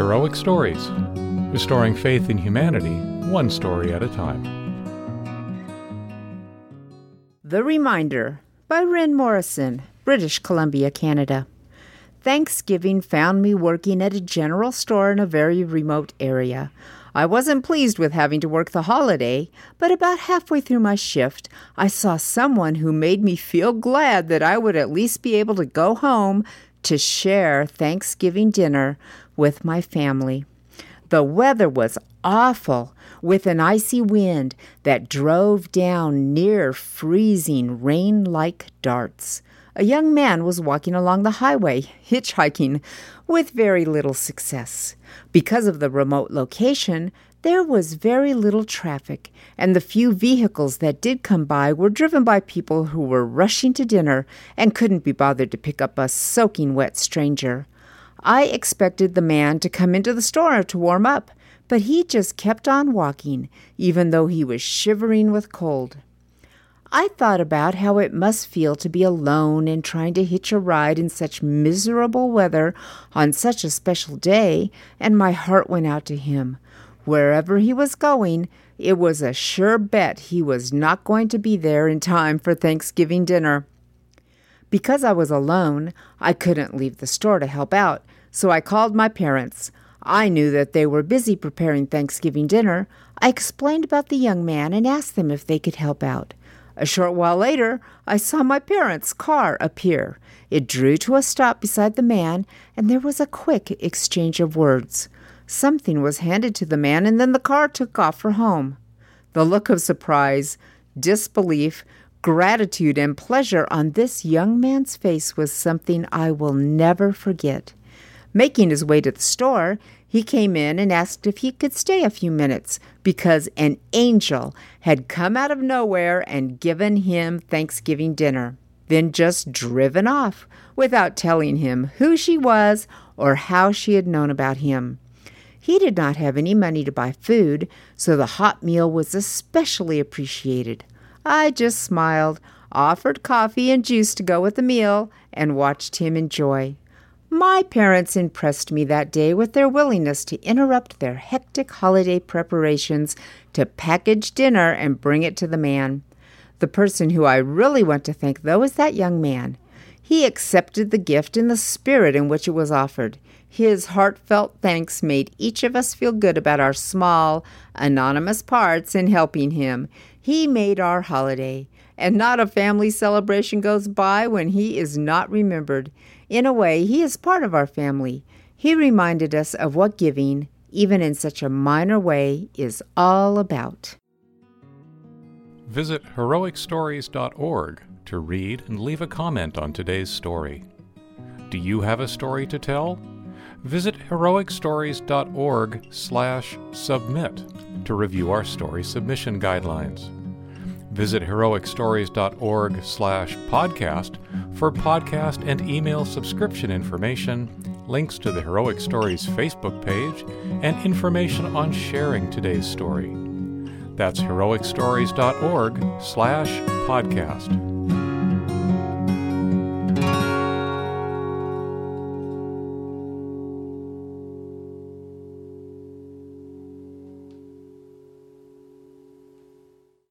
Heroic Stories, restoring faith in humanity, one story at a time. The Reminder by Wren Morrison, British Columbia, Canada. Thanksgiving found me working at a general store in a very remote area. I wasn't pleased with having to work the holiday, but about halfway through my shift, I saw someone who made me feel glad that I would at least be able to go home to share Thanksgiving dinner with my family. The weather was awful, with an icy wind that drove down near freezing rain-like darts. A young man was walking along the highway, hitchhiking, with very little success. Because of the remote location, there was very little traffic, and the few vehicles that did come by were driven by people who were rushing to dinner and couldn't be bothered to pick up a soaking wet stranger. I expected the man to come into the store to warm up, but he just kept on walking, even though he was shivering with cold. I thought about how it must feel to be alone and trying to hitch a ride in such miserable weather on such a special day, and my heart went out to him. Wherever he was going, it was a sure bet he was not going to be there in time for Thanksgiving dinner. Because I was alone, I couldn't leave the store to help out, so I called my parents. I knew that they were busy preparing Thanksgiving dinner. I explained about the young man and asked them if they could help out. A short while later, I saw my parents' car appear. It drew to a stop beside the man, and there was a quick exchange of words. Something was handed to the man, and then the car took off for home. The look of surprise, disbelief, gratitude, and pleasure on this young man's face was something I will never forget. Making his way to the store, he came in and asked if he could stay a few minutes because an angel had come out of nowhere and given him Thanksgiving dinner, then just driven off without telling him who she was or how she had known about him. He did not have any money to buy food, so the hot meal was especially appreciated. I just smiled, offered coffee and juice to go with the meal, and watched him enjoy. My parents impressed me that day with their willingness to interrupt their hectic holiday preparations to package dinner and bring it to the man. The person who I really want to thank, though, is that young man. He accepted the gift in the spirit in which it was offered. His heartfelt thanks made each of us feel good about our small, anonymous parts in helping him. He made our holiday, and not a family celebration goes by when he is not remembered. In a way, he is part of our family. He reminded us of what giving, even in such a minor way, is all about. Visit heroicstories.org to read and leave a comment on today's story. Do you have a story to tell? Visit heroicstories.org/submit to review our story submission guidelines. Visit heroicstories.org/podcast for podcast and email subscription information, links to the Heroic Stories Facebook page, and information on sharing today's story. That's heroicstories.org/podcast.